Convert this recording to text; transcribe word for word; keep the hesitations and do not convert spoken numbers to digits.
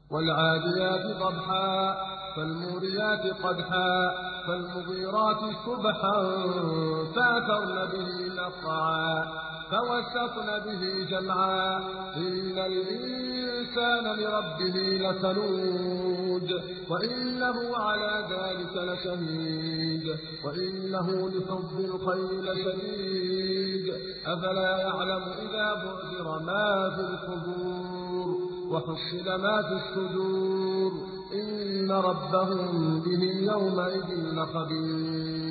والعاديات ضبحا فالموريات قدحا فالمغيرات صبحا فأثرن به نقعا فوسطن به جمعا إن الإنسان لربه لكنود وإنه على ذلك لشهيد وإنه لحب الخير لشديد أفلا يعلم إذا بعثر ما في القبور وحصل ما في الصدور إن ربهم بهم يومئذ لخبير.